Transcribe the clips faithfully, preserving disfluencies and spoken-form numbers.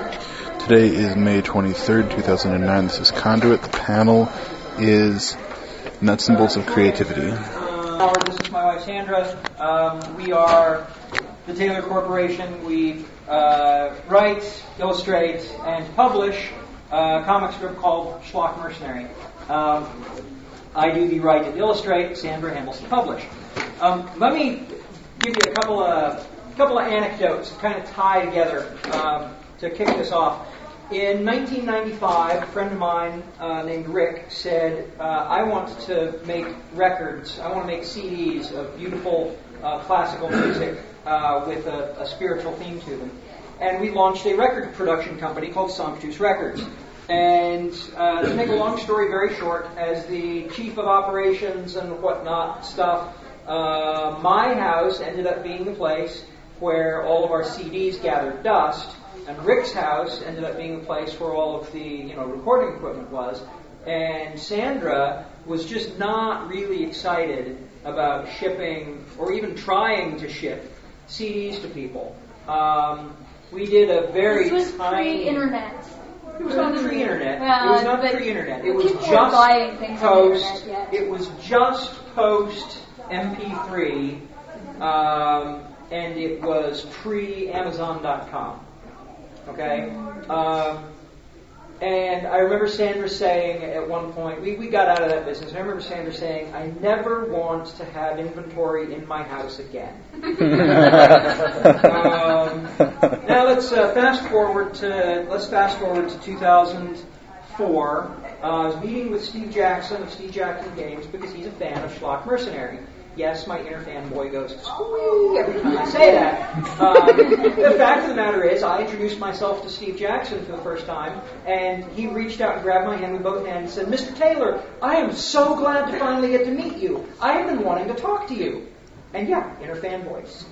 Today is May twenty-third, two thousand nine. This is Conduit. The panel is Nuts and Bolts of Creativity. Uh, this is my wife Sandra. Um, we are the Taylor Corporation. We uh, write, illustrate, and publish a comic strip called Schlock Mercenary. Um, I do the write and illustrate. Sandra handles the publish. Um, let me give you a couple of couple of anecdotes that kind of tie together um, to kick this off. In nineteen ninety-five, a friend of mine uh, named Rick said, uh, I want to make records, I want to make C Ds of beautiful uh, classical music uh, with a, a spiritual theme to them. And we launched a record production company called Sumptuous Records. And uh, to make a long story very short, as the chief of operations and whatnot stuff, uh, my house ended up being the place where all of our C Ds gathered dust. And Rick's house ended up being the place where all of the, you know, recording equipment was. And Sandra was just not really excited about shipping or even trying to ship C Ds to people. Um, we did a very this was tiny... pre-internet. It was not pre-internet. Well, it was not pre-internet. It was just post. It was just post M P three, um, and it was pre-Amazon dot com. Okay? Um, and I remember Sandra saying at one point, we, we got out of that business, and I remember Sandra saying, I never want to have inventory in my house again. um, now let's uh, fast forward to, let's fast forward to two thousand four. Uh, I was meeting with Steve Jackson of Steve Jackson Games because he's a fan of Schlock Mercenary. Yes, my inner fanboy goes, squee, every time I say that. Um, the fact of the matter is, I introduced myself to Steve Jackson for the first time, and he reached out and grabbed my hand with both hands and said, Mister Taylor, I am so glad to finally get to meet you. I have been wanting to talk to you. And yeah, inner fanboys.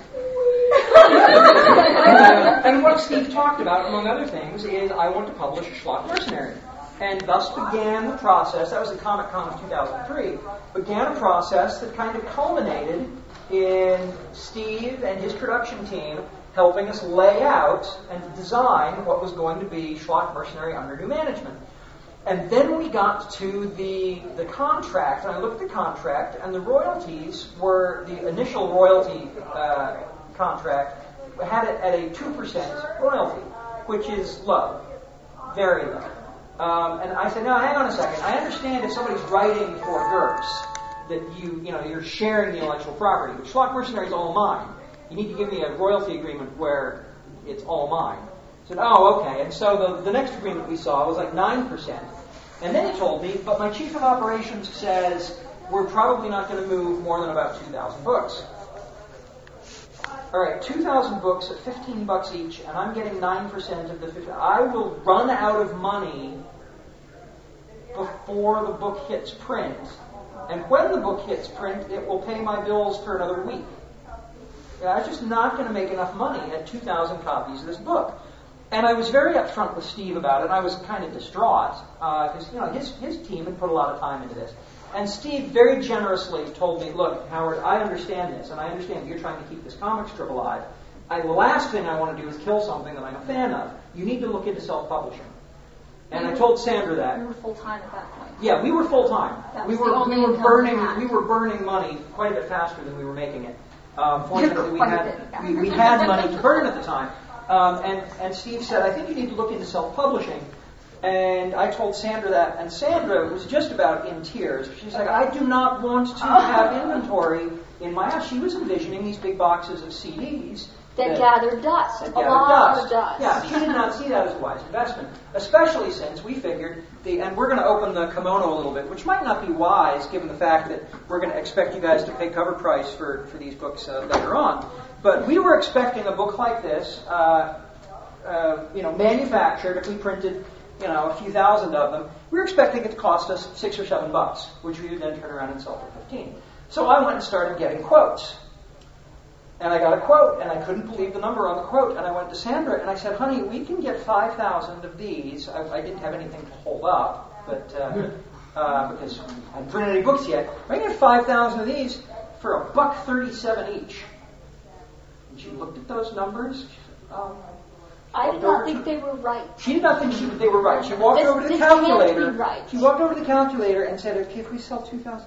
uh, and what Steve talked about, among other things, is I want to publish a Schlock Mercenary. And thus began the process, that was at Comic-Con of two thousand three, began a process that kind of culminated in Steve and his production team helping us lay out and design what was going to be Schlock Mercenary under new management. And then we got to the the contract, and I looked at the contract, and the royalties were, the initial royalty uh, contract had it at a two percent royalty, which is low, very low. Um, and I said, no, hang on a second. I understand if somebody's writing for GURPS that you, you know, you're sharing the intellectual property, but Schlock Mercenary is all mine. You need to give me a royalty agreement where it's all mine. I said, oh, okay. And so the, the next agreement we saw was like nine percent. And then he told me, but my chief of operations says we're probably not going to move more than about two thousand books. All right, two thousand books at fifteen bucks each, and I'm getting nine percent of the fifteen. I will run out of money before the book hits print. And when the book hits print, it will pay my bills for another week. Yeah, I'm just not going to make enough money at two thousand copies of this book. And I was very upfront with Steve about it, and I was kind of distraught, because uh, you know his, his team had put a lot of time into this. And Steve very generously told me, look, Howard, I understand this, and I understand you're trying to keep this comic strip alive. I, the last thing I want to do is kill something that I'm a fan of. You need to look into self-publishing. And I told Sandra that. We were full-time at that point. Yeah, we were full-time. That we was were the only we were income burning we had. we were burning money quite a bit faster than we were making it. Um, fortunately, we Quite a had bit, yeah. we, we had money to burn at the time. Um, and, and Steve said, I think you need to look into self-publishing. And I told Sandra that, and Sandra was just about in tears. She's like, I do not want to have inventory in my house. She was envisioning these big boxes of C Ds That, that gathered dust. that a gathered lot dust. of dust. Yeah, she did not see that as a wise investment, especially since we figured, the, and we're going to open the kimono a little bit, which might not be wise given the fact that we're going to expect you guys to pay cover price for, for these books uh, later on. But we were expecting a book like this, uh, uh, you know, manufactured, if we printed, you know, a few thousand of them, we were expecting it to cost us six or seven bucks, which we would then turn around and sell for fifteen. So I went and started getting quotes. And I got a quote, and I couldn't believe the number on the quote. And I went to Sandra, and I said, honey, we can get five thousand of these. I, I didn't have anything to hold up, but uh, uh, because I hadn't printed any books yet. I can get five thousand of these for a buck thirty-seven each. And she looked at those numbers. She said, oh, I did not think they were right. She did not think she, they were right. She walked This- over to the this can't calculator. be right. She walked over to the calculator and said, "Okay, if we sell two thousand,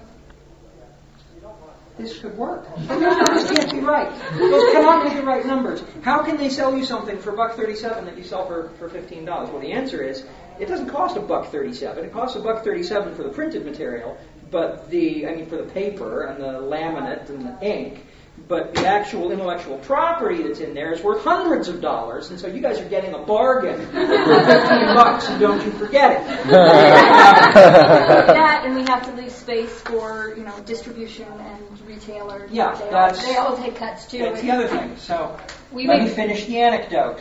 this could work. This can't be right. Those cannot be the right numbers. How can they sell you something for a buck thirty-seven that you sell for for fifteen dollars?" Well, the answer is it doesn't cost a buck thirty-seven. It costs a buck thirty-seven for the printed material, but the I mean for the paper and the laminate and the ink. But the actual intellectual property that's in there is worth hundreds of dollars, and so you guys are getting a bargain for fifteen bucks, and don't you forget it. That, and we have to leave space for, you know, distribution and retailers. Yeah, they that's- all, they all take cuts too. That's the other thing. So We let make- me finish the anecdote.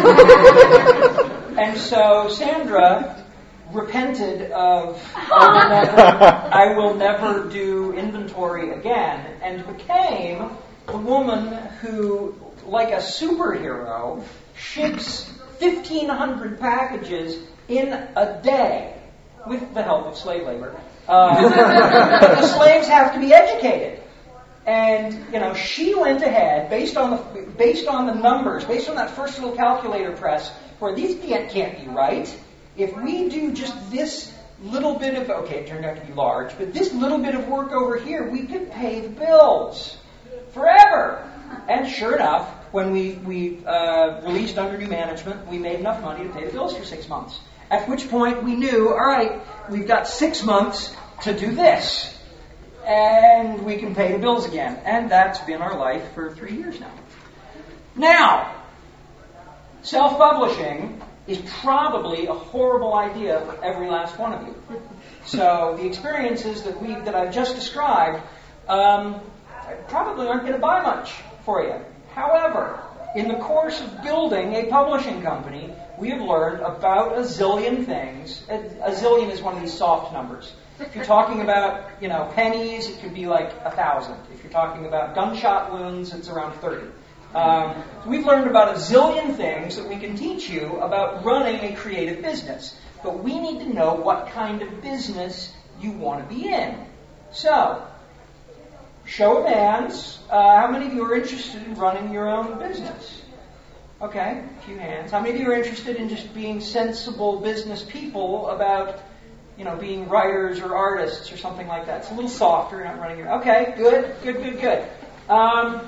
And so Sandra repented of I will, never, I will never do inventory again, and became the woman who, like a superhero, ships fifteen hundred packages in a day with the help of slave labor. Uh, the slaves have to be educated. And, you know, she went ahead, based on the based on the numbers, based on that first little calculator press, where these can't, can't be right. If we do just this little bit of, okay, it turned out to be large, but this little bit of work over here, we could pay the bills forever. And sure enough, when we, we uh, released under new management, we made enough money to pay the bills for six months. At which point we knew, all right, we've got six months to do this. And we can pay the bills again. And that's been our life for three years now. Now, self-publishing is probably a horrible idea for every last one of you. So the experiences that we that I've just described um, probably aren't going to buy much for you. However, in the course of building a publishing company, we have learned about a zillion things. A, a zillion is one of these soft numbers. If you're talking about, you know, pennies, it could be like a thousand. If you're talking about gunshot wounds, it's around thirty. Um, we've learned about a zillion things that we can teach you about running a creative business. But we need to know what kind of business you want to be in. So, show of hands, uh, how many of you are interested in running your own business? Okay, a few hands. How many of you are interested in just being sensible business people about, you know, being writers or artists or something like that? It's a little softer, not running your... Okay, good, good, good, good. Um,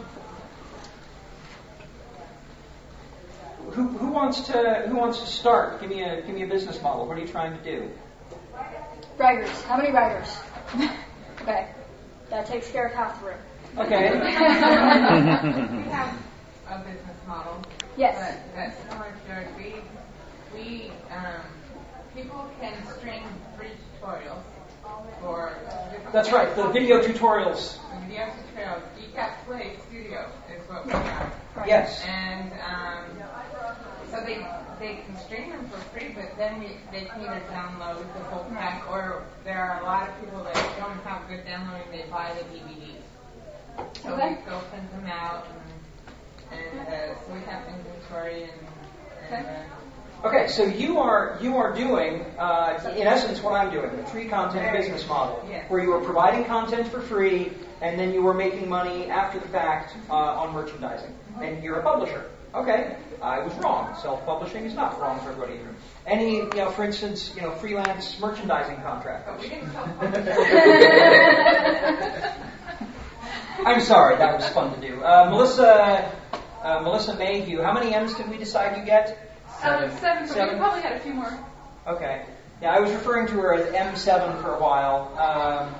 who, who wants to who wants to start? Give me a give me a business model. What are you trying to do? Writers. How many writers? Okay. That takes care of half the room. Okay. We have a business model. Yes. But that's similar to ours. We, we, um, people can stream free tutorials for different That's right, the video tutorials. Video tutorials. D C A P Play Studio is what we have. Yes. And um, so they they can stream them for free, but then we, they can either download the whole pack, or there are a lot of people that don't have good downloading. They buy the D V Ds. So Okay. we go print them out, and, and uh, so we have inventory and. and Okay. uh, Okay, so you are you are doing, uh, in essence, what I'm doing, the free content business model, Yes. where you are providing content for free, and then you are making money after the fact uh, on merchandising. And you're a publisher. Okay, I was wrong. Self-publishing is not wrong for everybody here. Any, you know, for instance, you know, freelance merchandising But contractors. we didn't self-publish. I'm sorry, that was fun to do. Uh, Melissa, uh, Melissa Mayhew, how many M's did we decide you get? Um, seven, but Seven. we probably had a few more. Okay. Yeah, I was referring to her as M seven for a while. Um,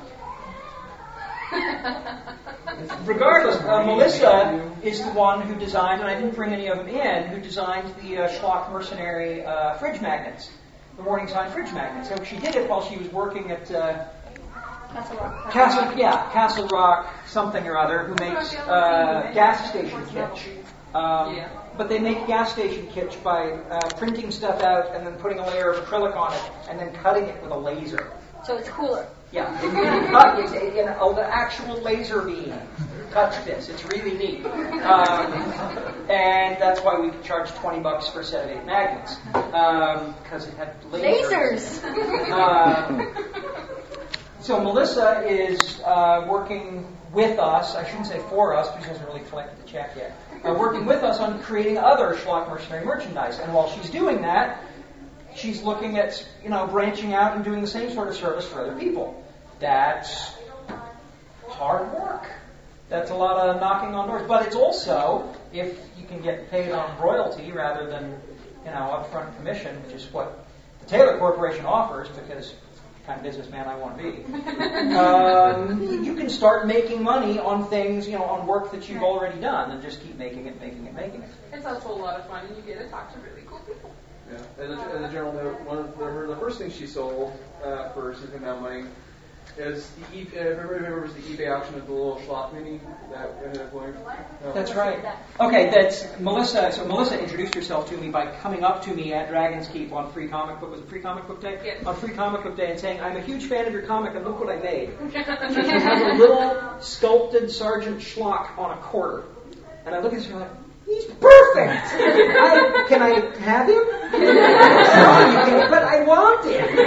regardless, uh, Melissa is the one who designed, and I didn't bring any of them in, who designed the uh, Schlock Mercenary uh, fridge magnets, the Morningside fridge magnets. So she did it while she was working at uh, Castle Rock. Castle, yeah, Castle Rock, something or other, who makes uh, gas station kitsch. Um, Yeah. But they make gas station kitsch by uh, printing stuff out and then putting a layer of acrylic on it and then cutting it with a laser. So it's cooler. Yeah, you can cut it's a, you know, the actual laser beam. Touch this; it's really neat, um, and that's why we could charge twenty bucks for a set of eight magnets because um, it had lasers. Lasers! Um, so Melissa is uh, working with us. I shouldn't say for us because she hasn't really collected the check yet. uh, working with us on creating other Schlock Mercenary merchandise. And while she's doing that, she's looking at, you know, branching out and doing the same sort of service for other people. That's hard work. That's a lot of knocking on doors. But it's also, if you can get paid on royalty rather than, you know, upfront commission, which is what the Taylor Corporation offers, because the kind of businessman I want to be, um, you can start making money on things, you know, on work that you've already done, and just keep making it, making it, making it. It's also a lot of fun, and you get to talk to really cool people. Yeah. As a, as a general note, one of the, the first thing she sold uh, for a significant amount of money is the e- uh, everybody remembers the eBay auction of the little Schlock mini that ended up going. No. That's right. Okay, that's Melissa. So Melissa introduced herself to me by coming up to me at Dragon's Keep on Free Comic Book. Was it Free Comic Book Day? Yes. On Free Comic Book Day, and saying, "I'm a huge fan of your comic, and look what I made." She has a little sculpted Sergeant Schlock on a quarter, and I look at her like, "He's perfect. I, can I have him?" No, you can't, but I want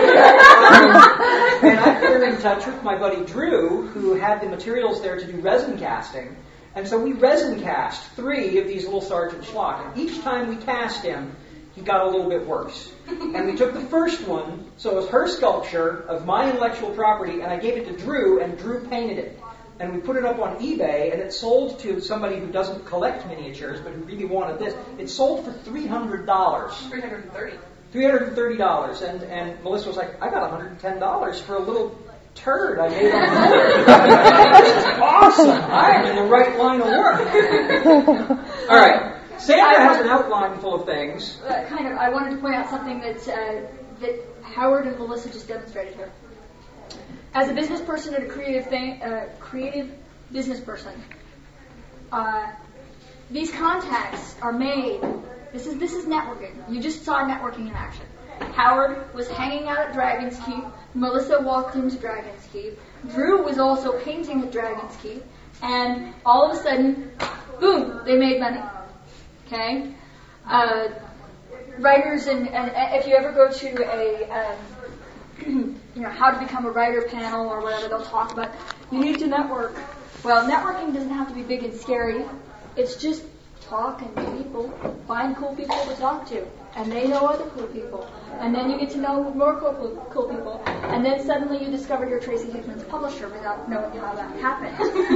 him. And I put her in touch with my buddy Drew, who had the materials there to do resin casting. And so we resin cast three of these little Sergeant Schlock. And each time we cast him, he got a little bit worse. And we took the first one, so it was her sculpture of my intellectual property, and I gave it to Drew, and Drew painted it. And we put it up on eBay, and it sold to somebody who doesn't collect miniatures, but who really wanted this. It sold for three hundred dollars. three hundred thirty dollars. three hundred thirty dollars. And, and Melissa was like, I got one hundred ten dollars for a little turd I made on the board. This is awesome. I am in the right line of work. All right. Sandra has an outline full of things. Uh, kind of. I wanted to point out something that uh, that Howard and Melissa just demonstrated here. As a business person and a creative thing, uh, creative business person, uh, these contacts are made. This is this is networking. You just saw networking in action. Howard was hanging out at Dragon's Keep. Melissa walked into Dragon's Keep. Drew was also painting at Dragon's Keep, and all of a sudden, boom! They made money. Okay, uh, writers and, and if you ever go to a um, you know, how to become a writer panel or whatever, they'll talk about, you need to network. Well, networking doesn't have to be big and scary. It's just talk and meet people, find cool people to talk to, and they know other cool people. And then you get to know more cool, cool people. And then suddenly you discover you're Tracy Hickman's publisher without knowing how that happened.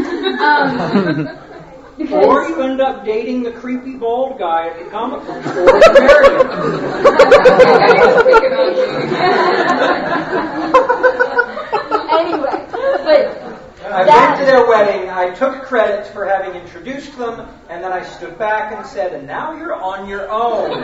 um, because or you end up dating the creepy bald guy at the comic book store and marry him. Anyway, but I went to their wedding, I took credit for having introduced them, and then I stood back and said, and now you're on your own.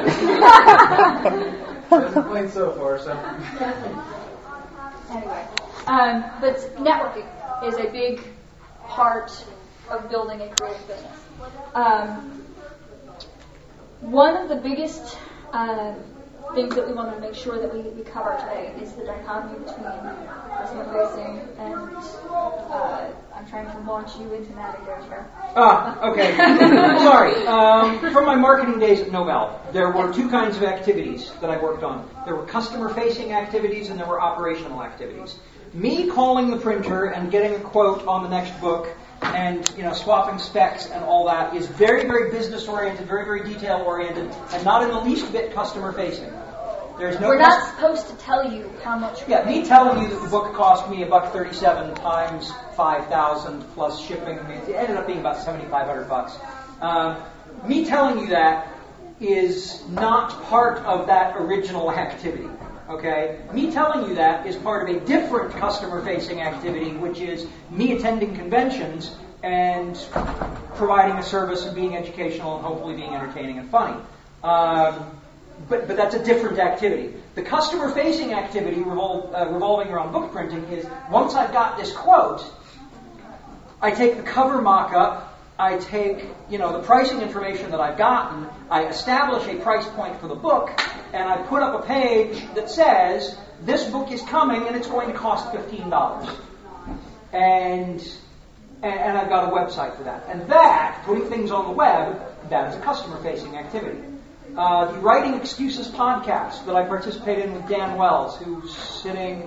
Hasn't played so far, so. Anyway, um, but networking is a big part of building a creative business. Um, one of the biggest uh, things that we want to make sure that we, we cover today is the dichotomy between customer facing and uh, I'm trying to launch you into Navigator here. Ah, okay. Sorry. Um, from my marketing days at Novell, there were two kinds of activities that I worked on. There were customer-facing activities and there were operational activities. Me calling the printer and getting a quote on the next book and, you know, swapping specs and all that is very, very business-oriented, very, very detail-oriented, and not in the least bit customer-facing. There's no We're cust- not supposed to tell you how much. Yeah, me telling you that the book cost me a buck thirty-seven times five thousand plus shipping, it ended up being about seventy-five hundred bucks. Um, me telling you that is not part of that original activity. Okay, me telling you that is part of a different customer-facing activity, which is me attending conventions and providing a service and being educational and hopefully being entertaining and funny. Um, But, but that's a different activity. The customer-facing activity revol- uh, revolving around book printing is, once I've got this quote, I take the cover mock-up, I take, you know, the pricing information that I've gotten, I establish a price point for the book, and I put up a page that says, this book is coming and it's going to cost fifteen dollars. And, and, and I've got a website for that. And that, putting things on the web, that is a customer-facing activity. Uh, the Writing Excuses podcast that I participate in with Dan Wells, who's sitting...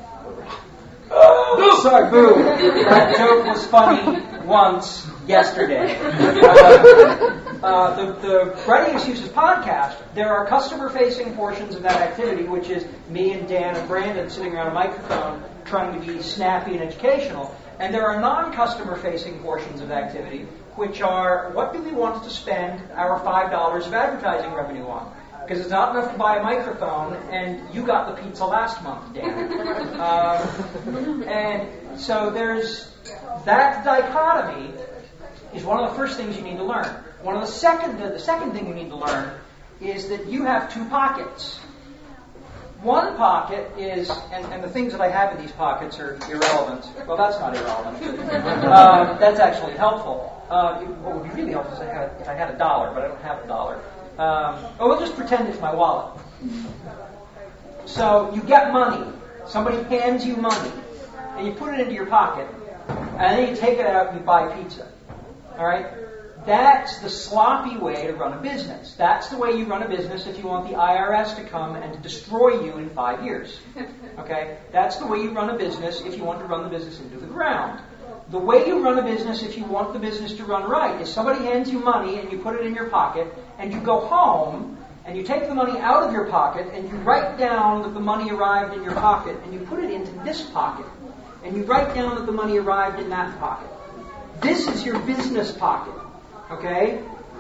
Oh, sorry, boo! That joke was funny once yesterday. Uh, uh, the, the Writing Excuses podcast, there are customer-facing portions of that activity, which is me and Dan and Brandon sitting around a microphone trying to be snappy and educational. And there are non-customer-facing portions of the activity, which are, what do we want to spend our five dollars of advertising revenue on? Because it's not enough to buy a microphone, and you got the pizza last month, Dan. um, and so there's that dichotomy is one of the first things you need to learn. One of the second, the second thing you need to learn is that you have two pockets. One pocket is, and, and the things that I have in these pockets are irrelevant. Well, that's not irrelevant. um, that's actually helpful. Uh, what would be really helpful is if I had, if I had a dollar, but I don't have a dollar. Um, oh, we'll just pretend it's my wallet. So you get money. Somebody hands you money, and you put it into your pocket, and then you take it out and you buy pizza. All right? That's the sloppy way to run a business. That's the way you run a business if you want the I R S to come and to destroy you in five years. Okay? That's the way you run a business if you want to run the business into the ground. The way you run a business if you want the business to run right is somebody hands you money and you put it in your pocket and you go home and you take the money out of your pocket and you write down that the money arrived in your pocket and you put it into this pocket and you write down that the money arrived in that pocket. This is your business pocket. Okay?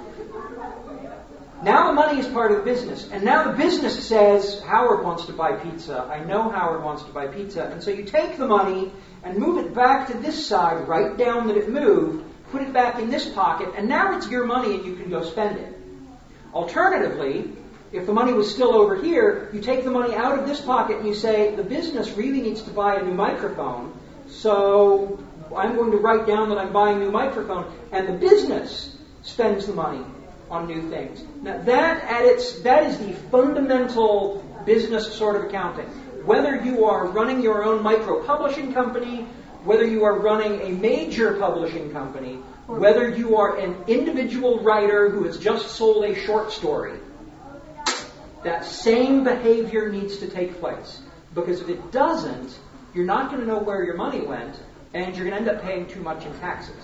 Now the money is part of the business. And now the business says, Howard wants to buy pizza. I know Howard wants to buy pizza. And so you take the money and move it back to this side, write down that it moved, put it back in this pocket, and now it's your money and you can go spend it. Alternatively, if the money was still over here, you take the money out of this pocket and you say, the business really needs to buy a new microphone, so I'm going to write down that I'm buying a new microphone, and the business spends the money on new things. Now that at its that is the fundamental business sort of accounting. Whether you are running your own micro-publishing company, whether you are running a major publishing company, whether you are an individual writer who has just sold a short story, that same behavior needs to take place. Because if it doesn't, you're not going to know where your money went, and you're going to end up paying too much in taxes.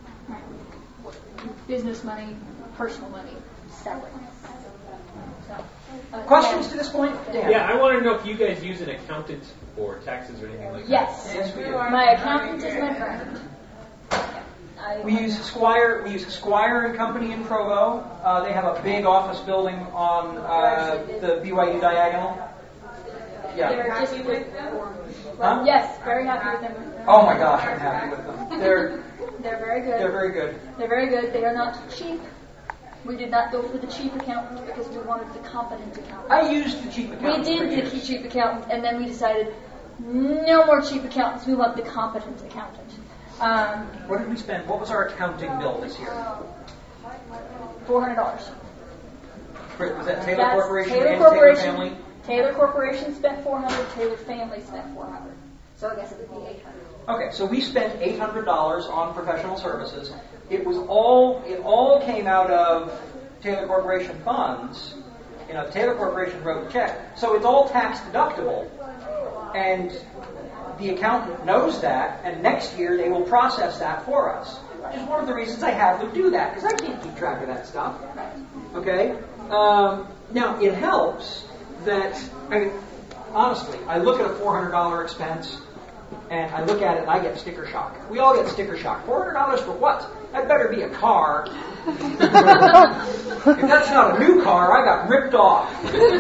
Business money, personal money, separate. So, uh, Questions Dan. to this point? Dan? Yeah, I want to know if you guys use an accountant for taxes or anything like Yes. that. Yes, we do. My accountant is my friend. I, We use Squire. We use Squire and Company in Provo. Uh, they have a big office building on uh, the B Y U diagonal. Yeah. They're just Happy with them? Huh? Yes, very happy with them. Oh my gosh, I'm happy with them. They're They're very good. they're very good. They're very good. They are not cheap. We did not go for the cheap accountant because we wanted the competent accountant. I used the cheap We accountant. for did years. the cheap accountant, and then we decided no more cheap accountants. We want the competent accountant. Um, What did we spend? What was our accounting bill this year? Four hundred dollars. For- Was that Taylor That's Corporation Taylor and Corporation. Taylor Family? Taylor Corporation spent four hundred. Taylor Family spent four hundred. So I guess it would be eight hundred. Okay, so we spent eight hundred dollars on professional services. It was all it all came out of Taylor Corporation funds. You know, Taylor Corporation wrote the check, so it's all tax deductible. And the accountant knows that, and next year they will process that for us. Which is one of the reasons I have them do that, because I can't keep track of that stuff. Okay? Um, now, it helps that, I mean, honestly, I look at a four hundred dollars expense, and I look at it and I get sticker shock. We all get sticker shock. four hundred dollars for what? That better be a car. If that's not a new car, I got ripped off.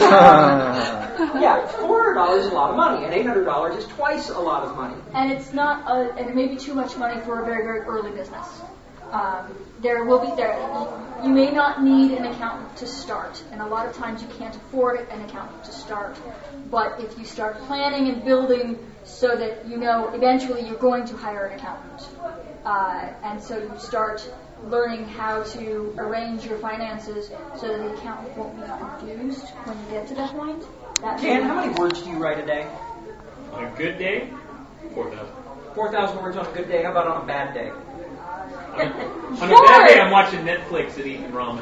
Yeah, four hundred dollars is a lot of money, and eight hundred dollars is twice a lot of money. And it's not, a, and it may be too much money for a very, very early business. Um, there will be there. You may not need an accountant to start, and a lot of times you can't afford an accountant to start. But if you start planning and building so that you know eventually you're going to hire an accountant, uh, and so you start learning how to arrange your finances so that the accountant won't be confused when you get to that point. That Dan, how many words do you write a day? On a good day, four thousand. four thousand words on a good day. How about on a bad day? On a bad day, I'm watching Netflix and eating ramen.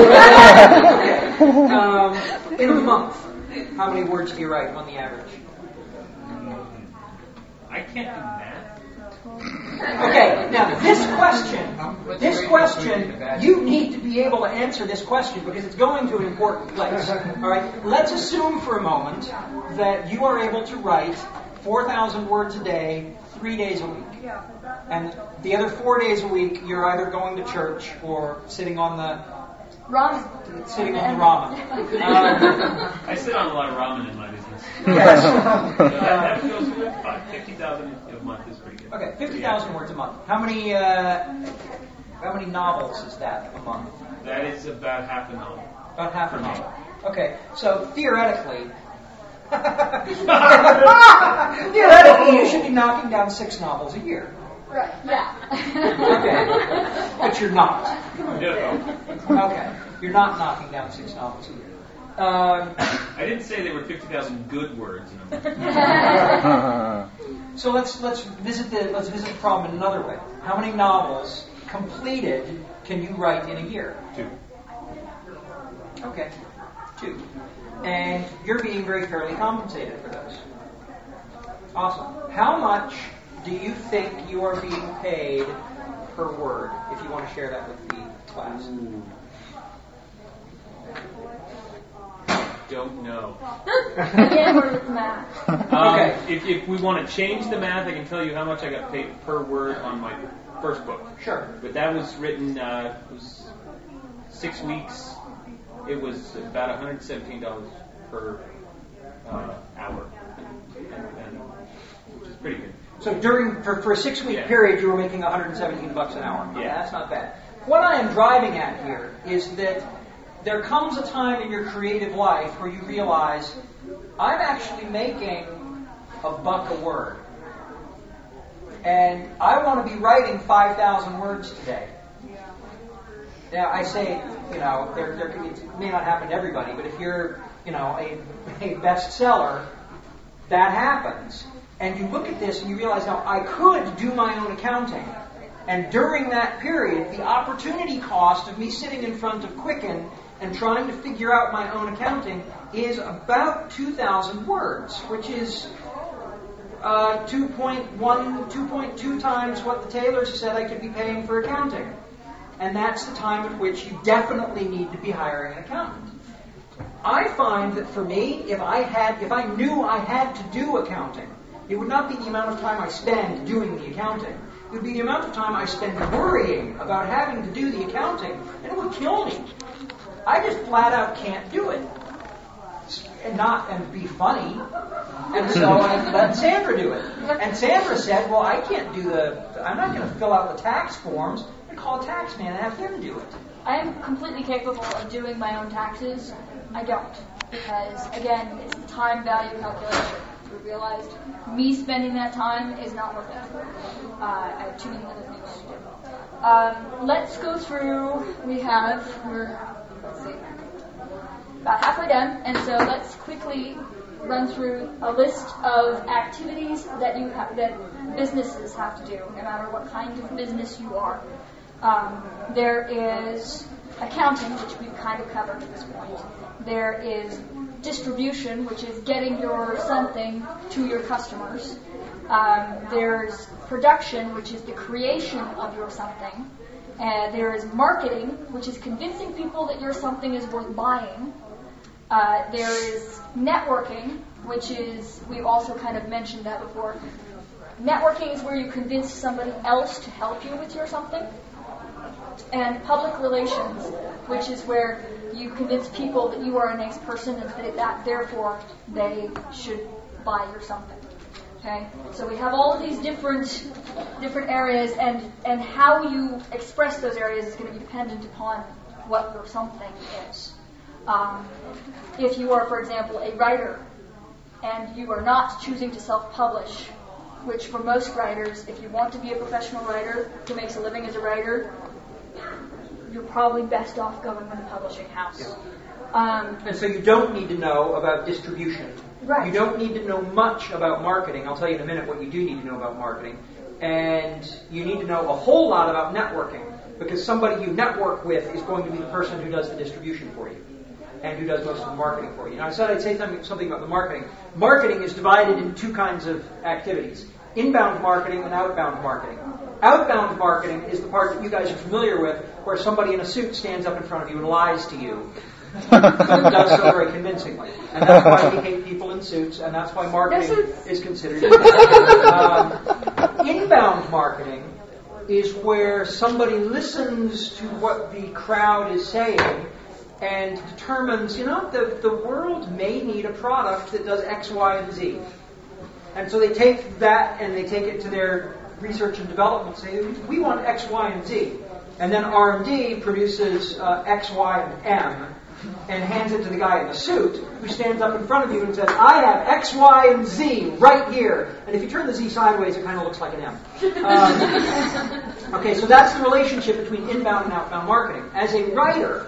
Okay. Um, in a month, how many words do you write on the average? I can't do math. Okay, now this question, this question, you need to be able to answer this question because it's going to an important place. All right, let's assume for a moment that you are able to write four thousand words a day, three days a week. And the other four days a week, you're either going to church or sitting on the ramen. Sitting on the ramen. Um, I sit on a lot of ramen in my business. Yes. So that, that goes good. About fifty thousand a month is pretty good. Okay, fifty thousand words a month. How many? Uh, how many novels is that a month? That is about half a novel. About half a novel. Okay, so theoretically. Theoretically, you should be knocking down six novels a year. Right. Yeah. Okay. But you're not. No. Okay. You're not knocking down six novels a year. Um, I didn't say there were fifty thousand good words in a month. So let's let's visit the let's visit the problem in another way. How many novels completed can you write in a year? Two. Okay. Two. And you're being very fairly compensated for those. Awesome. How much do you think you are being paid per word, if you want to share that with the class? Don't know. Again, we're with math. Um, Okay. If, if we want to change the math, I can tell you how much I got paid per word on my first book. Sure. But that was written, uh, it was six weeks. It was about one hundred seventeen dollars per uh, hour, and, and, which is pretty good. So during for, for a six-week Yeah. period, you were making one hundred seventeen bucks an hour. Yeah. That's not bad. What I am driving at here is that there comes a time in your creative life where you realize, I'm actually making a buck a word. And I want to be writing five thousand words today. Now, I say, you know, there, there can be, it may not happen to everybody, but if you're, you know, a, a bestseller, that happens. And you look at this and you realize, now, I could do my own accounting. And during that period, the opportunity cost of me sitting in front of Quicken and trying to figure out my own accounting is about two thousand words, which is uh, two point one, two point two times what the Taylors said I could be paying for accounting. And that's the time at which you definitely need to be hiring an accountant. I find that for me, if I had, if I knew I had to do accounting, it would not be the amount of time I spend doing the accounting. It would be the amount of time I spend worrying about having to do the accounting, and it would kill me. I just flat out can't do it. And not and be funny. And so I let Sandra do it. And Sandra said, well, I can't do the, I'm not going to fill out the tax forms. I'm going to call a tax man and have him do it. I am completely capable of doing my own taxes. I don't. Because, again, it's the time value calculation. We realized me spending that time is not worth it. Uh, I have too many other things to do. Um, let's go through, we have, we're, let's see, about halfway done, and so let's quickly run through a list of activities that you ha- that businesses have to do, no matter what kind of business you are. Um, there is accounting, which we've kind of covered at this point. There is distribution, which is getting your something to your customers. Um, there's production, which is the creation of your something. Uh, there is marketing, which is convincing people that your something is worth buying. Uh, there is networking, which is, we've also kind of mentioned that before. Networking is where you convince somebody else to help you with your something. And public relations, which is where you convince people that you are a nice person and that, that therefore they should buy your something. Okay? So we have all of these different different areas, and, and how you express those areas is going to be dependent upon what your something is. Um, if you are, for example, a writer, and you are not choosing to self-publish, which for most writers, if you want to be a professional writer who makes a living as a writer, you're probably best off going with a publishing house. Yeah. Um, And so you don't need to know about distribution. Right. You don't need to know much about marketing. I'll tell you in a minute what you do need to know about marketing. And you need to know a whole lot about networking, because somebody you network with is going to be the person who does the distribution for you and who does most of the marketing for you. Now, I said I'd say something, something about the marketing. Marketing is divided into two kinds of activities. inbound marketing and outbound marketing. Outbound marketing is the part that you guys are familiar with, where somebody in a suit stands up in front of you and lies to you. But does so very convincingly. And that's why we hate people in suits, and that's why marketing is considered um, inbound marketing is where somebody listens to what the crowd is saying and determines, you know, the, the world may need a product that does X, Y, and Z. And so they take that and they take it to their research and development and say, we want X, Y, and Z. And then R and D produces uh, X, Y, and M and hands it to the guy in the suit who stands up in front of you and says, I have X, Y, and Z right here. And if you turn the Z sideways, it kind of looks like an M. Um, okay, so that's the relationship between inbound and outbound marketing. As a writer,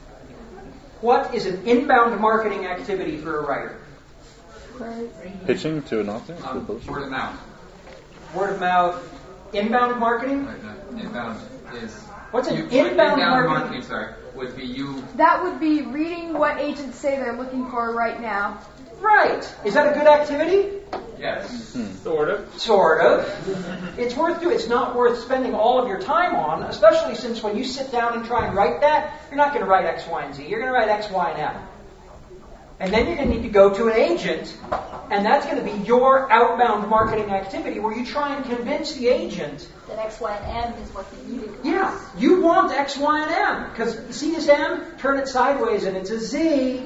what is an inbound marketing activity for a writer? Pitching to an author? Um, word of mouth. Word of mouth. Inbound marketing? Right, no, inbound is... What's an you, inbound, inbound marketing? marketing? Sorry, would be you... That would be reading what agents say they're looking for right now. Right. Is that a good activity? Yes. Hmm. Sort of. Sort of. It's worth doing. It's not worth spending all of your time on, especially since when you sit down and try and write that, you're not going to write X, Y, and Z. You're going to write X, Y, and M. And then you're going to need to go to an agent, and that's going to be your outbound marketing activity where you try and convince the agent that X, Y, and M is what they need. Yeah, you want X, Y, and M. Because see this M? Turn it sideways and it's a Z.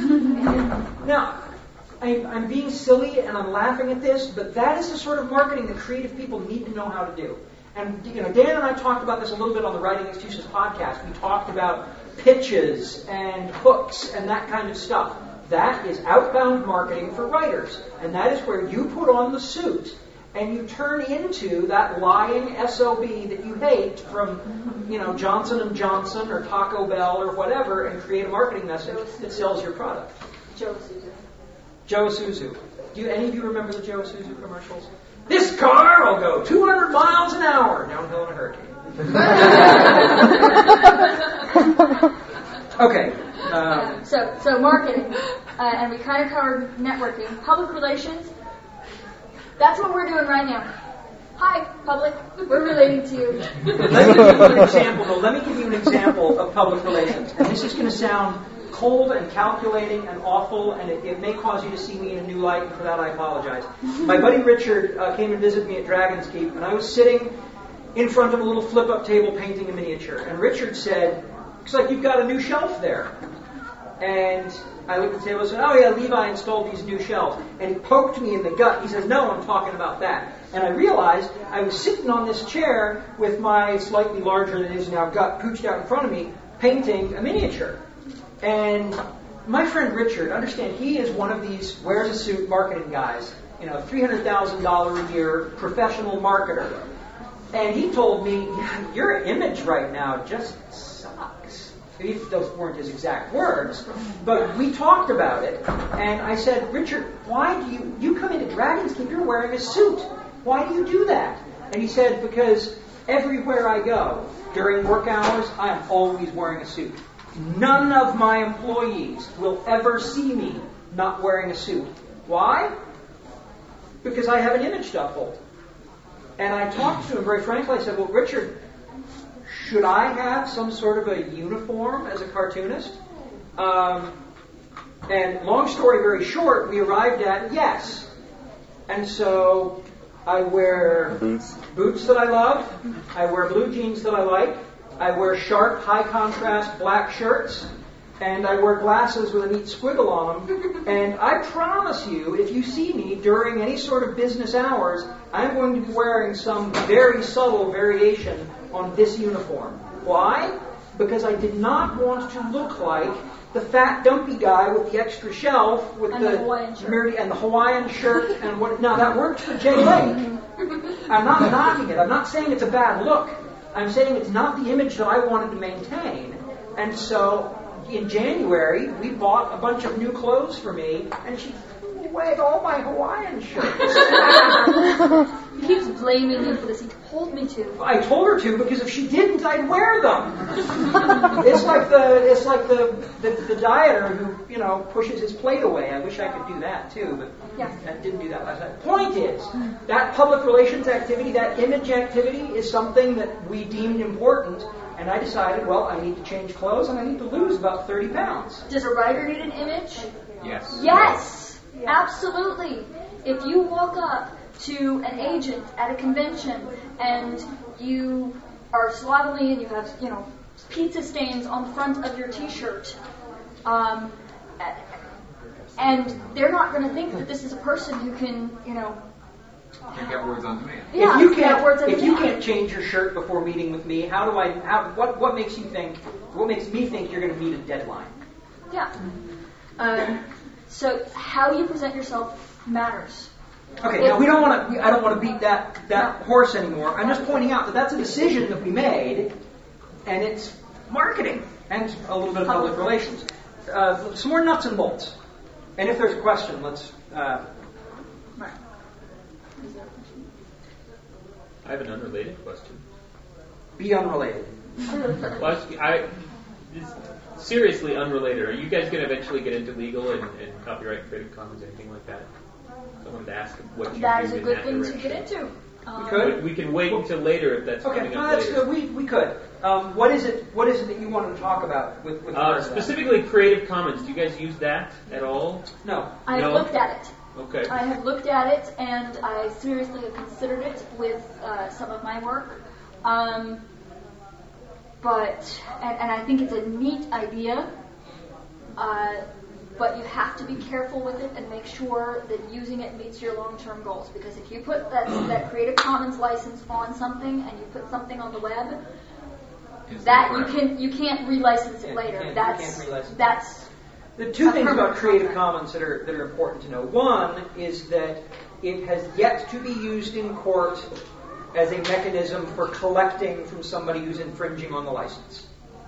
Now, I, I'm being silly and I'm laughing at this, but that is the sort of marketing that creative people need to know how to do. And you know, Dan and I talked about this a little bit on the Writing Excuses podcast. We talked about pitches and hooks and that kind of stuff. That is outbound marketing for writers. And that is where you put on the suit and you turn into that lying S O B that you hate from, you know, Johnson and Johnson or Taco Bell or whatever and create a marketing message that sells your product. Joe Isuzu. Joe Isuzu. Do you, any of you remember the Joe Isuzu commercials? This car will go two hundred miles an hour downhill in a hurricane. Okay. Um, so, so marketing, uh, and we kind of covered networking, public relations. That's what we're doing right now. Hi, public. We're relating to you. Let me give you an example, though. Let me give you an example of public relations, and this is going to sound cold and calculating and awful, and it, it may cause you to see me in a new light, and for that I apologize. My buddy Richard uh, came and visited me at Dragon's Keep, and I was sitting in front of a little flip-up table painting a miniature, and Richard said, looks like you've got a new shelf there. And I looked at the table and said, oh yeah, Levi installed these new shelves. And he poked me in the gut. He says, no, I'm talking about that. And I realized I was sitting on this chair with my slightly larger than it is now gut pooched out in front of me, painting a miniature. And my friend Richard, understand, he is one of these wears a suit marketing guys, you know, three hundred thousand dollars a year professional marketer. And he told me, yeah, your image right now just sucks. Those weren't his exact words, but we talked about it. And I said, Richard, why do you, you come into Dragon's Keep, you're wearing a suit. Why do you do that? And he said, because everywhere I go, during work hours, I am always wearing a suit. None of my employees will ever see me not wearing a suit. Why? Because I have an image to uphold. And I talked to him very frankly. I said, well, Richard, should I have some sort of a uniform as a cartoonist? Um, and long story very short, we arrived at yes. And so I wear boots. boots that I love. I wear blue jeans that I like. I wear sharp, high contrast black shirts. And I wear glasses with a neat squiggle on them. And I promise you, if you see me during any sort of business hours, I'm going to be wearing some very subtle variation on this uniform. Why? Because I did not want to look like the fat, dumpy guy with the extra shelf with and the, the Hawaiian shirt. nerdy and the Hawaiian shirt and what. Now that worked for Jay Lake. I'm not knocking it. I'm not saying it's a bad look. I'm saying it's not the image that I wanted to maintain. And so in January, we bought a bunch of new clothes for me, and she threw away all my Hawaiian shirts. He keeps blaming you for this. He told me to. I told her to because if she didn't, I'd wear them. It's like the it's like the, the the dieter who you know pushes his plate away. I wish I could do that too, but Yeah. I didn't do that last night. Point is, that public relations activity, that image activity, is something that we deemed important, and I decided, well, I need to change clothes and I need to lose about thirty pounds. Does a writer need an image? Yes. Yes, absolutely. If you walk up to an agent at a convention and you are slovenly and you have, you know, pizza stains on the front of your T-shirt, um, and they're not going to think that this is a person who can, you know, You get words on demand. yeah, if you get can't, words on if you demand. can't change your shirt before meeting with me, how do I? How, what what makes you think? What makes me think you're going to meet a deadline? Yeah. Um, so how you present yourself matters. Okay, now we don't want to. I don't want to beat that that horse anymore. I'm just pointing out that that's a decision that we made, and it's marketing and a little bit of public relations. Uh, some more nuts and bolts. And if there's a question, let's. Uh, Right. I have an unrelated question. be unrelated. Well, I, I this, seriously unrelated. Are you guys going to eventually get into legal and, and copyright, Creative Commons, anything like that? I wanted to ask what you That do is a in good that thing direction. to get into. Um, We could. But we can wait until later if that's Okay, coming no, up that's later. good. We we could. Um, what is it? What is it that you wanted to talk about with with Uh, regards to that? specifically Creative Commons. Do you guys use that at all? No. I have No? looked at it. Okay. I have looked at it, and I seriously have considered it with uh, some of my work. Um, but, and, and I think it's a neat idea, uh, but you have to be careful with it and make sure that using it meets your long-term goals. Because if you put that, that Creative Commons license on something and you put something on the web, Is that you correct. can you can't relicense it Yeah, you later. can't- you that's can't relicense it. that's The two A things about permanent Creative contract. Commons that are that are important to know. One is that it has yet to be used in court as a mechanism for collecting from somebody who's infringing on the license.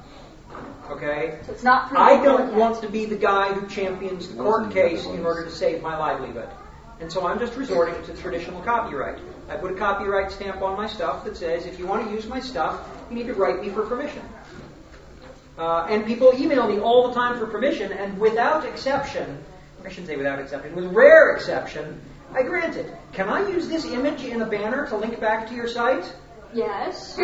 Okay? so it's not. pretty I good don't yet. want to be the guy who champions the court case in order to save my livelihood. And so I'm just resorting to traditional copyright. I put a copyright stamp on my stuff that says, if you want to use my stuff, you need to write me for permission. Uh, and people email me all the time for permission, and without exception, I shouldn't say without exception, with rare exception, I grant it. Can I use this image in a banner to link back to your site? Yes.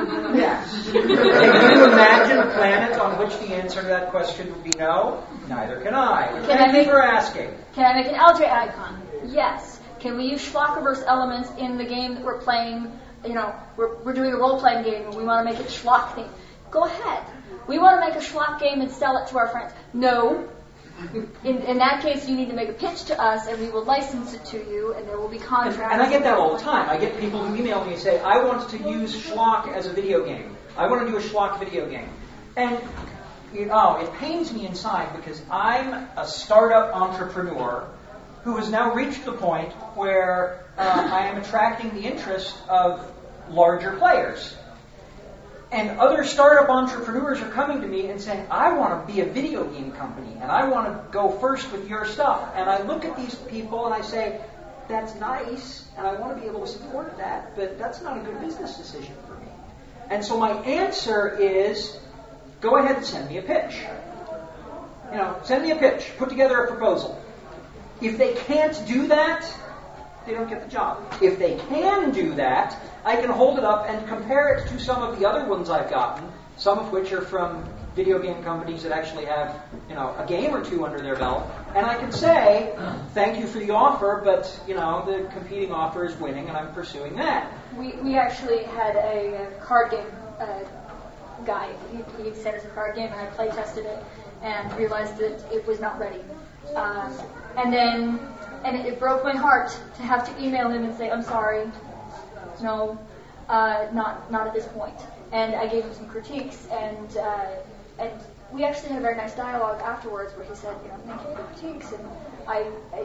Yes. Can you imagine a planet on which the answer to that question would be no? Neither can I. Can Thank I you make- for asking. Can I make an L J icon? Yes. Can we use Schlockiverse elements in the game that we're playing? You know, we're, we're doing a role-playing game and we want to make it Schlock themed. Go ahead. We want to make a Schlock game and sell it to our friends. No. In, in that case, you need to make a pitch to us and we will license it to you and there will be And, contracts. and I get that all the time. I get people who email me and say, I want to use Schlock as a video game. I want to do a Schlock video game. And, you know, it pains me inside because I'm a startup entrepreneur who has now reached the point where uh, I am attracting the interest of larger players. And other startup entrepreneurs are coming to me and saying, I want to be a video game company, and I want to go first with your stuff. And I look at these people and I say, that's nice, and I want to be able to support that, but that's not a good business decision for me. And so my answer is, go ahead and send me a pitch. You know, send me a pitch. Put together a proposal. If they can't do that, they don't get the job. If they can do that, I can hold it up and compare it to some of the other ones I've gotten, some of which are from video game companies that actually have, you know, a game or two under their belt, and I can say, thank you for the offer, but, you know, the competing offer is winning and I'm pursuing that. We, we actually had a, a card game uh, guy. He, he sent us a card game and I play tested it and realized that it was not ready. Um, and then, and it, it broke my heart to have to email him and say, I'm sorry, no, uh, not not at this point. And I gave him some critiques, and uh, and we actually had a very nice dialogue afterwards where he said, you know, thank you for the critiques, and I, I,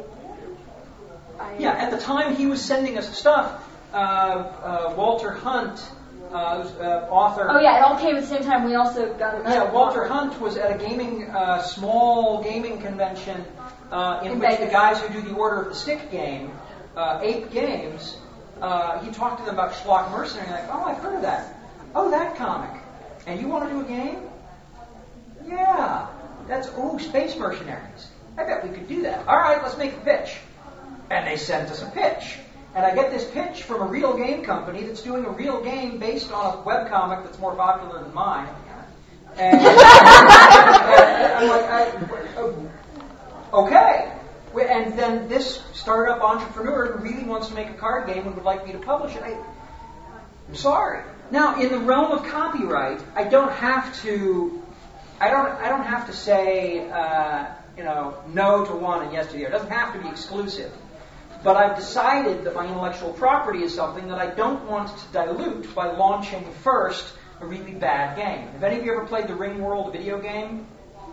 I Yeah, at the time he was sending us stuff, uh, uh, Walter Hunt uh, who's, uh, author. Oh yeah, it all came at the same time. We also got it. Yeah, Walter Hunt was at a gaming, uh, small gaming convention uh, in, In which Vegas. the guys who do the Order of the Stick game, uh, Ape Games, uh, he talked to them about Schlock Mercenary. Like, oh, I've heard of that. Oh, that comic. And you want to do a game? Yeah. That's, oh, Space Mercenaries. I bet we could do that. All right, let's make a pitch. And they sent us a pitch. And I get this pitch from a real game company that's doing a real game based on a webcomic that's more popular than mine. And, and I'm like, I, okay. And then this startup entrepreneur who really wants to make a card game and would like me to publish it. I, I'm sorry. Now, in the realm of copyright, I don't have to. I don't. I don't have to say, uh, you know, no to one and yes to the other. It doesn't have to be exclusive. But I've decided that my intellectual property is something that I don't want to dilute by launching first a really bad game. Have any of you ever played the Ringworld video game?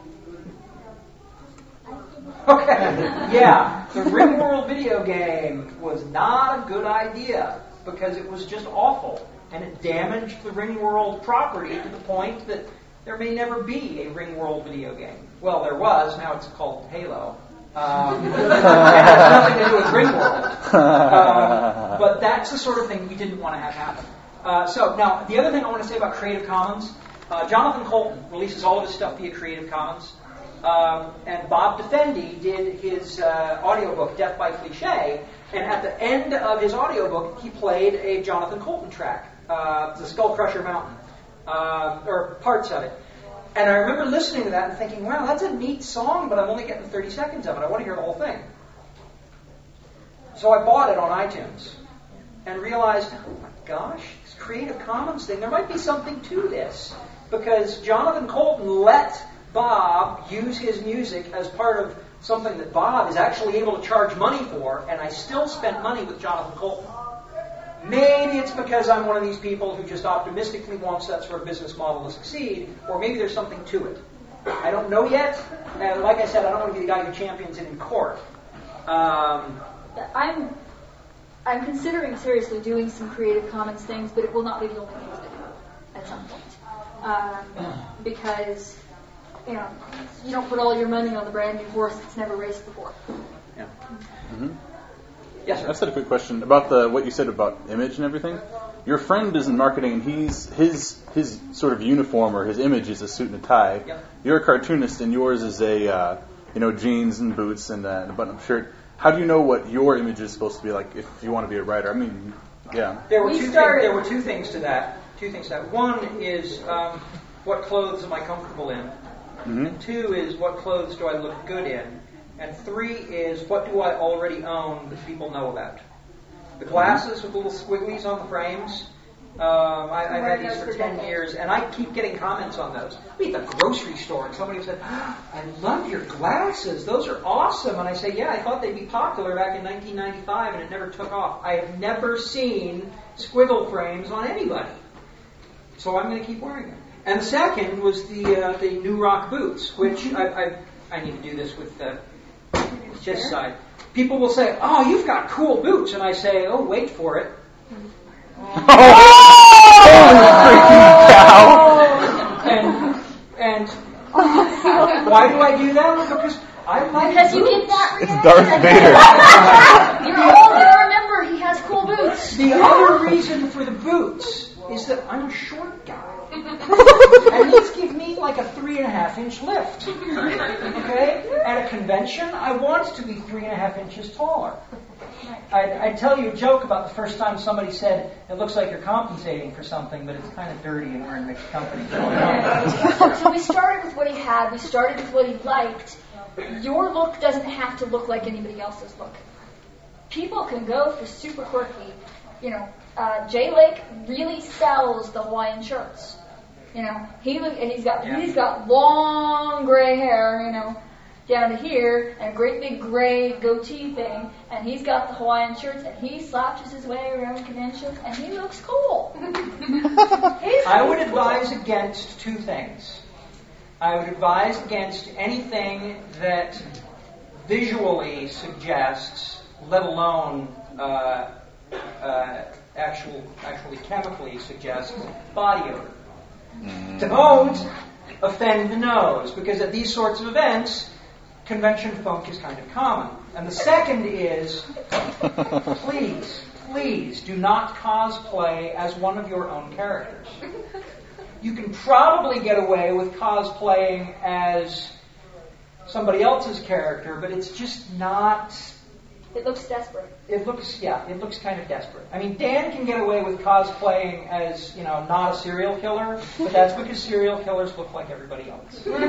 Okay, yeah. The Ringworld video game was not a good idea because it was just awful. And it damaged the Ringworld property to the point that there may never be a Ringworld video game. Well, there was. Now it's called Halo. Um, it has nothing to do with Ringworld. Um, but that's the sort of thing we didn't want to have happen. Uh, so now, the other thing I want to say about Creative Commons, uh, Jonathan Colton releases all of his stuff via Creative Commons. Um, and Bob Defendi did his uh, audiobook, Death by Cliché, and at the end of his audiobook, he played a Jonathan Colton track, uh, The Skull Crusher Mountain, uh, or parts of it. And I remember listening to that and thinking, wow, that's a neat song, but I'm only getting thirty seconds of it. I want to hear the whole thing. So I bought it on iTunes and realized, oh my gosh, this Creative Commons thing, there might be something to this. Because Jonathan Colton let Bob use his music as part of something that Bob is actually able to charge money for, and I still spent money with Jonathan Colton. Maybe it's because I'm one of these people who just optimistically wants that sort of business model to succeed, or maybe there's something to it. I don't know yet. And like I said, I don't want to be the guy who champions it in court. Um, I'm I'm considering seriously doing some Creative Commons things, but it will not be the only things I do at some point. Um, because, you know, you don't put all your money on the brand new horse that's never raced before. Yeah. Mm-hmm. Yes, sir. I just had a quick question about the what you said about image and everything. Your friend is in marketing, and he's his his sort of uniform or his image is a suit and a tie. Yep. You're a cartoonist, and yours is a uh, you know jeans and boots and, uh, and a button-up shirt. How do you know what your image is supposed to be like if you want to be a writer? I mean, yeah. There were We two. started- Things, there were two things to that. Two things to that. One is um, what clothes am I comfortable in, Mm-hmm. and two is what clothes do I look good in, and three is what do I already own that people know about. The glasses with little squigglies on the frames. Um, I, I've had these for ten years, and I keep getting comments on those. I mean, at the grocery store, and somebody said, oh, I love your glasses. Those are awesome. And I say, yeah, I thought they'd be popular back in nineteen ninety-five, and it never took off. I have never seen squiggle frames on anybody. So I'm going to keep wearing them. And the second was the uh, the New Rock boots, which I, I, I need to do this with the just side. People will say, oh, you've got cool boots. And I say, oh, wait for it. And, and why do I do that? Because I like Because you boots. get that It's reaction. Darth Vader. You're all going to remember he has cool boots. The other reason for the boots is that I'm a short guy. And these give me like a three and a half inch lift. Okay? At a convention, I want to be three and a half inches taller. I, I tell you a joke about the first time somebody said, it looks like you're compensating for something, but it's kind of dirty and we're in mixed company. So we started with what he had. We started with what he liked. Your look doesn't have to look like anybody else's look. People can go for super quirky. You know, uh, Jay Lake really sells the Hawaiian shirts. You know, he look and he's got Yeah. he's got long gray hair. You know, down to here, and a great big gray goatee thing, and he's got the Hawaiian shirts, and he slouches his way around conventions, and he looks cool. He's I would cool. advise against two things. I would advise against anything that visually suggests, let alone uh, uh, actual, actually chemically suggests body odor. Don't offend the nose, because at these sorts of events, convention funk is kind of common. And the second is, please, please do not cosplay as one of your own characters. You can probably get away with cosplaying as somebody else's character, but it's just not... It looks desperate. It looks, yeah, it looks kind of desperate. I mean, Dan can get away with cosplaying as, you know, not a serial killer, but that's because serial killers look like everybody else. You're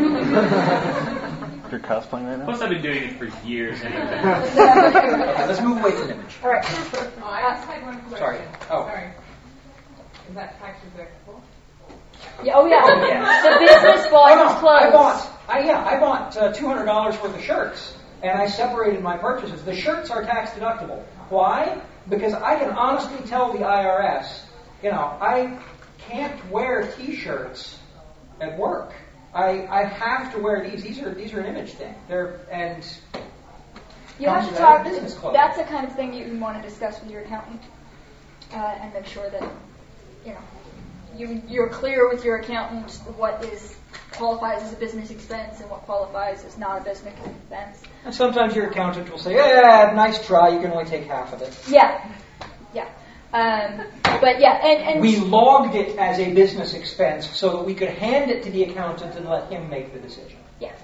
cosplaying right now? Plus, I've been doing it for years anyway. Okay, let's move away from the image. All right. Oh, I just had one question. Sorry. Oh. Sorry. Is that tax deductible? Yeah, oh, yeah. Oh, yes. The business Oh, volume no, is closed. I bought, I, yeah, I bought uh, two hundred dollars worth of shirts, and I separated my purchases. The shirts are tax deductible. Why? Because I can honestly tell the I R S, you know, I can't wear T-shirts at work. I, I have to wear these. These are these are an image thing. They're and You have to comes talk. with business clothes. That's the kind of thing you want to discuss with your accountant, uh, and make sure that you know you you're clear with your accountant what is qualifies as a business expense and what qualifies as not a business expense. And sometimes your accountant will say, "Yeah, nice try. You can only take half of it." Yeah, yeah. Um, but yeah, and, and We logged it as a business expense so that we could hand it to the accountant and let him make the decision. yeah.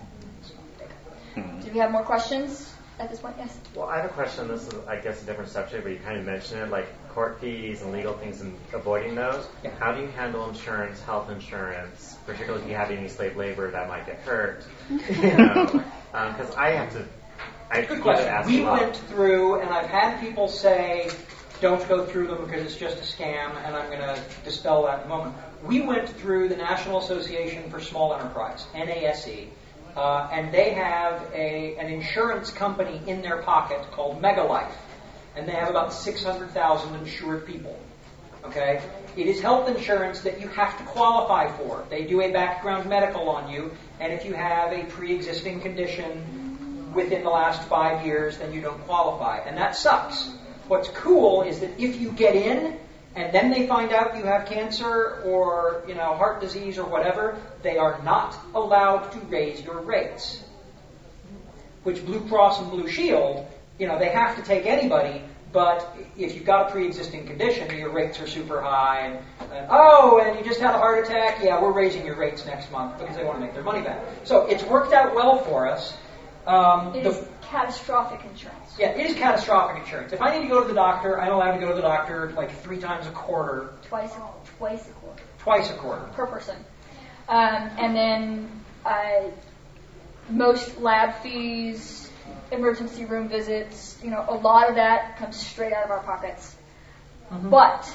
Do we have more questions at this point? Yes. Well, I have a question. This is, I guess, a different subject, but you kind of mentioned it, like court fees and legal things and avoiding those. Yeah. How do you handle insurance, health insurance, particularly if you have any slave labor that might get hurt? You know, because um, I have to. I Good get question. asked We a lot. went through, and I've had people say, don't go through them because it's just a scam, and I'm going to dispel that in a moment. We went through the National Association for Small Enterprise, N A S E, uh, and they have a an insurance company in their pocket called Megalife, and they have about six hundred thousand insured people. Okay? It is health insurance that you have to qualify for. They do a background medical on you, and if you have a pre-existing condition within the last five years, then you don't qualify, and that sucks. What's cool is that if you get in and then they find out you have cancer or, you know, heart disease or whatever, they are not allowed to raise your rates. Which Blue Cross and Blue Shield, you know, they have to take anybody, but if you've got a pre-existing condition, your rates are super high. And, and oh, and you just had a heart attack? Yeah, we're raising your rates next month because they want to make their money back. So it's worked out well for us. Um, It the, is catastrophic insurance. Yeah, it is catastrophic insurance. If I need to go to the doctor, I'm allowed to go to the doctor like three times a quarter, Twice a twice a quarter twice a quarter. per person. Um, and then uh, most lab fees, emergency room visits, you know, a lot of that comes straight out of our pockets. Mm-hmm. But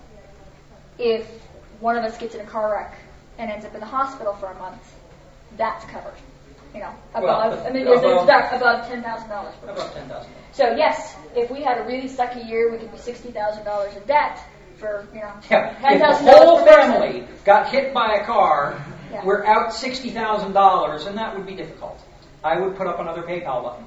if one of us gets in a car wreck and ends up in the hospital for a month, that's covered. You know, above, Well, I mean, there's, there's above- about, above ten thousand dollars. About ten thousand. So yes, if we had a really sucky year, we could be sixty thousand dollars in debt for, you know, Yeah, ten if the thousand whole dollars per person. family got hit by a car, Yeah. we're out sixty thousand dollars, and that would be difficult. I would put up another PayPal button.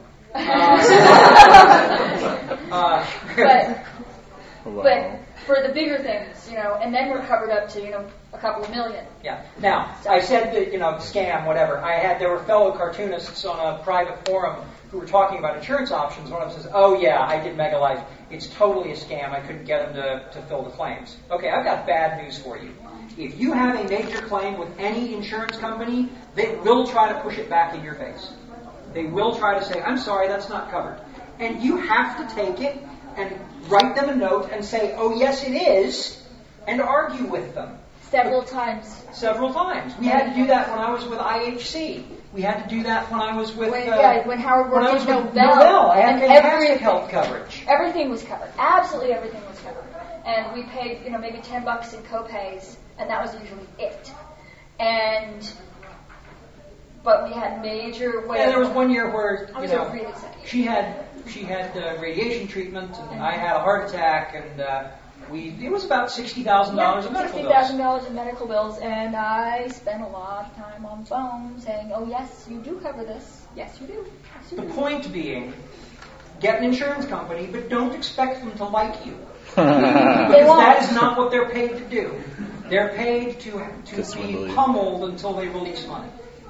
Uh, uh, But, Wow. but for the bigger things, you know, and then we're covered up to, you know, a couple of million. Yeah. Now, I said that, you know, scam, whatever. I had, there were fellow cartoonists on a private forum who were talking about insurance options. One of them says, oh yeah, I did Megalife. It's totally a scam. I couldn't get them to, to fill the claims. Okay, I've got bad news for you. If you have a major claim with any insurance company, they will try to push it back in your face. They will try to say, I'm sorry, that's not covered. And you have to take it and write them a note and say, oh yes, it is, and argue with them. Several times. Several times. We had to do that when I was with I H C. We had to do that when I was with When, uh, yeah, when Howard when I worked was at with Novell, Novell. I had and fantastic everything, health coverage. everything was covered. Absolutely everything was covered. And we paid, you know, maybe ten bucks in co-pays, and that was usually it. And, but we had major. And there was one year where I you was know a really sick year. she had she had uh, radiation treatment, and I had a heart attack, and uh, we it was about sixty thousand dollars in medical Sixty bills. thousand dollars in medical bills, and I spent a lot of time on the phone saying, "Oh yes, you do cover this. Yes, you do. Yes, you The do." point being, get an insurance company, but don't expect them to like you. They Because won't. that is not what they're paid to do. They're paid to, to Just be unbelievable. pummeled until they release money.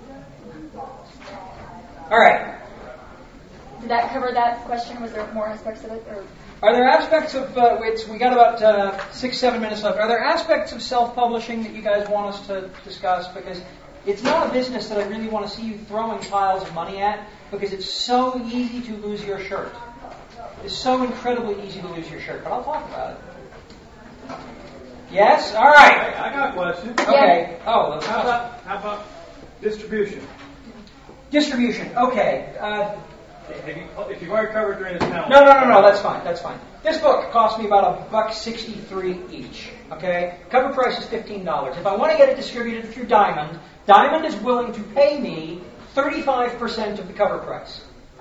All right. Did that cover that question? Was there more aspects of it? Or Are there aspects of, uh, it's, we got about uh, six, seven minutes left. Are there aspects of self-publishing that you guys want us to discuss? Because it's not a business that I really want to see you throwing piles of money at, because it's so easy to lose your shirt. It's so incredibly easy to lose your shirt, but I'll talk about it. Yes? All right. I got a question. Okay. Oh, let's How about, how about distribution? distribution. Okay. Uh, Have you, if you've already covered during this panel. No, no, no, no, that's fine, that's fine. This book cost me about a buck sixty-three each, okay? Cover price is fifteen dollars. If I want to get it distributed through Diamond, Diamond is willing to pay me thirty-five percent of the cover price.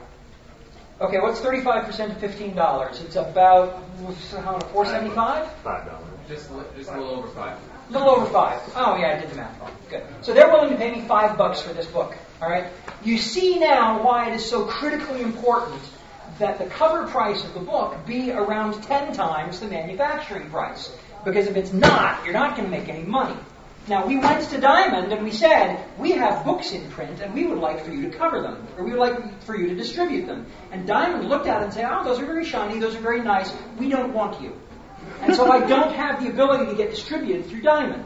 Okay, what's thirty-five percent of fifteen dollars? It's about, how much, four seventy-five? Five dollars. Just, li- just a little over five. A little over five. Oh, yeah, I did the math wrong. Good. So they're willing to pay me five bucks for this book. All right. You see now why it is so critically important that the cover price of the book be around ten times the manufacturing price. Because if it's not, you're not going to make any money. Now, we went to Diamond and we said, we have books in print and we would like for you to cover them, or we would like for you to distribute them. And Diamond looked at it and said, oh, those are very shiny, those are very nice, we don't want you. And so I don't have the ability to get distributed through Diamond.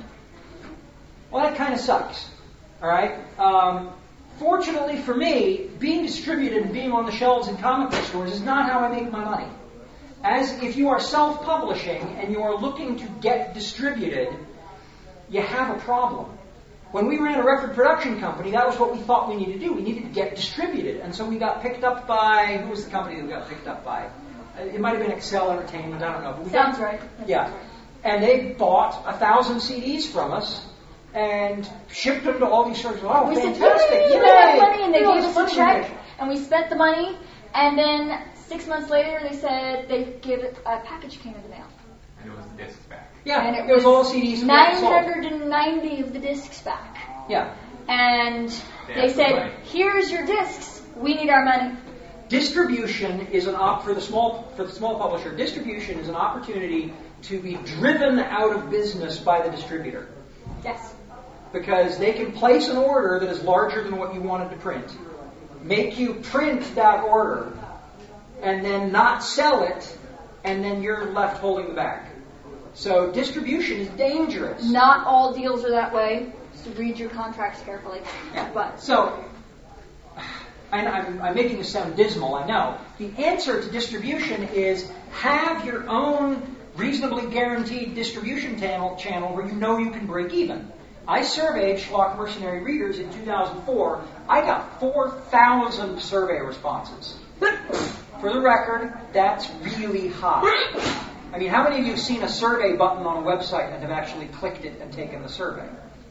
Well, that kind of sucks. All right? Um, fortunately for me, being distributed and being on the shelves in comic book stores is not how I make my money. As if you are self-publishing and you are looking to get distributed, you have a problem. When we ran a record production company, that was what we thought we needed to do. We needed to get distributed. And so we got picked up by, who was the company that we got picked up by? It might have been Excel Entertainment, I don't know. But we sounds got, right. That yeah. sounds right. And they bought a thousand C Ds from us and shipped them to all these stores. Oh, We said, fantastic. yay, Yay. we have money, and they You know, gave it's us a money. check, and we spent the money, and then six months later they said they gave it, a package came in the mail. And it was the discs back. Yeah, And it it was was all C Ds. that nine we sold. hundred ninety of the discs back. Yeah. And Yeah, they said, right. here's your discs, we need our money. Distribution is an op for the small for the small publisher. Distribution is an opportunity to be driven out of business by the distributor, Yes. because they can place an order that is larger than what you wanted to print, make you print that order, and then not sell it, and then you're left holding the bag. So distribution is dangerous. Not all deals are that way, so read your contracts carefully. Yeah. But So, and I'm, I'm making this sound dismal, I know. The answer to distribution is have your own reasonably guaranteed distribution channel, channel where you know you can break even. I surveyed Schlock Mercenary readers in two thousand four. I got four thousand survey responses. For the record, that's really high. I mean, how many of you have seen a survey button on a website and have actually clicked it and taken the survey?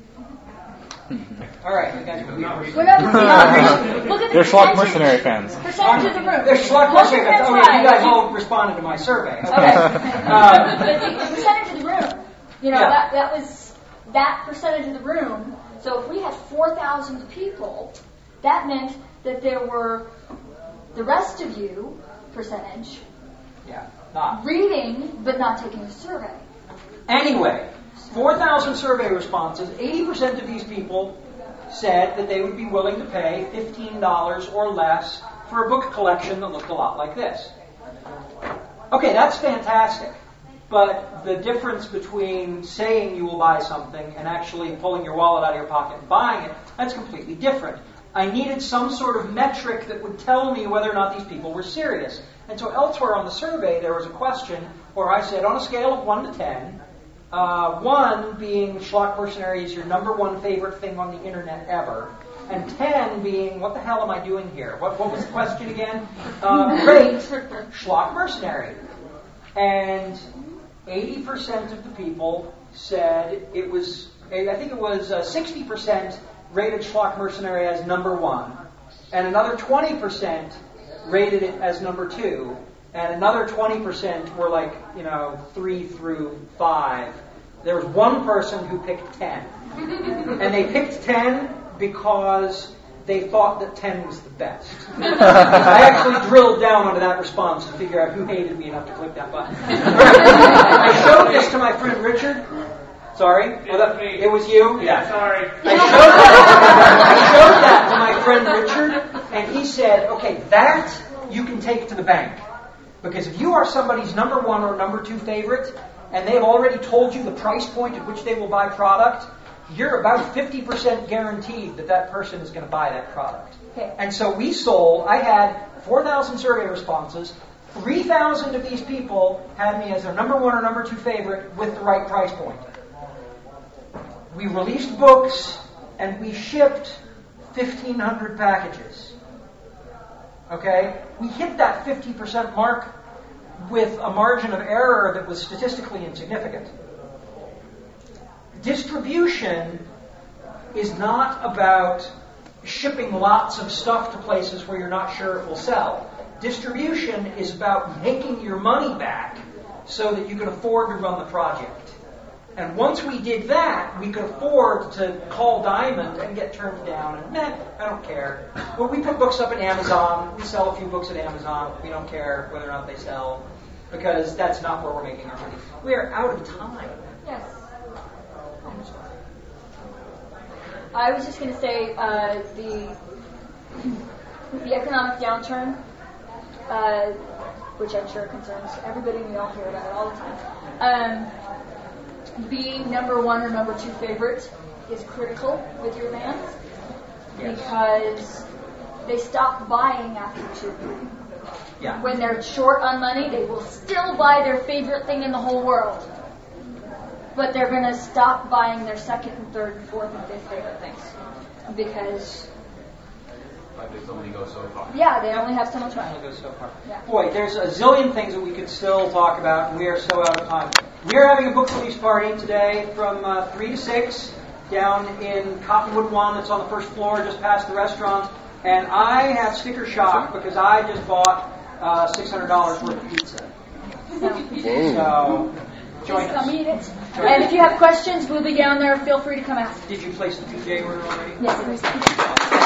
All right, you guys are weird. whatever. Look at the They're Schlock percentage- Mercenary fans. Percentage of the room. They're Schlock Most of Mercenary them fans. Oh, yeah, you guys try. all responded to my survey. Okay. Okay. Uh, But the, the percentage of the room, you know, Yeah. that, that was that percentage of the room. So if we had four thousand people, that meant that there were the rest of you, percentage, yeah, not. reading but not taking the survey. Anyway, four thousand survey responses, eighty percent of these people said that they would be willing to pay fifteen dollars or less for a book collection that looked a lot like this. Okay, that's fantastic. But the difference between saying you will buy something and actually pulling your wallet out of your pocket and buying it, that's completely different. I needed some sort of metric that would tell me whether or not these people were serious. And so elsewhere on the survey, there was a question where I said, on a scale of one to ten, uh, one being Schlock Mercenary is your number one favorite thing on the internet ever, and ten being, what the hell am I doing here? What, what was the question again? Uh, rate Schlock Mercenary. And eighty percent of the people said it was, I think it was uh, sixty percent rated Schlock Mercenary as number one, and another twenty percent rated it as number two, and another twenty percent were like, you know, three through five. There was one person who picked ten. And they picked ten because they thought that ten was the best. I actually drilled down onto that response to figure out who hated me enough to click that button. I showed this to my friend Richard. Sorry? Oh, that, it was you? Yeah, sorry. I showed, that, I showed that to my friend Richard, and he said, okay, that you can take to the bank. Because if you are somebody's number one or number two favorite, and they've already told you the price point at which they will buy product, you're about fifty percent guaranteed that that person is going to buy that product. Okay. And so we sold, I had four thousand survey responses. three thousand of these people had me as their number one or number two favorite with the right price point. We released books, and we shipped fifteen hundred packages. Okay? We hit that fifty percent mark with a margin of error that was statistically insignificant. Distribution is not about shipping lots of stuff to places where you're not sure it will sell. Distribution is about making your money back so that you can afford to run the project. And once we did that, we could afford to call Diamond and get turned down. And meh, I don't care. But we put books up at Amazon. We sell a few books at Amazon. We don't care whether or not they sell, because that's not where we're making our money. We are out of time. Yes. I was just going to say uh, the the economic downturn, uh, which I'm sure concerns everybody, and we all hear about it all the time. Um, being number one or number two favorite is critical with your bands, yes, because they stop buying after two. Yeah. When they're short on money, they will still buy their favorite thing in the whole world. But they're going to stop buying their second and third and fourth and fifth favorite things. Because... Budgets only go so far. Yeah, they only have so much money. Only goes so far. Yeah. Boy, there's a zillion things that we could still talk about, and we are so out of time. We are having a book release party today from uh, three to six down in Cottonwood one. That's on the first floor, just past the restaurant. And I have sticker shock because I just bought uh, six hundred dollars worth of pizza. So... Join us. Come eat it. And if you have questions, we'll be down there. Feel free to come ask. Did you place the P J order already? Yes, it is.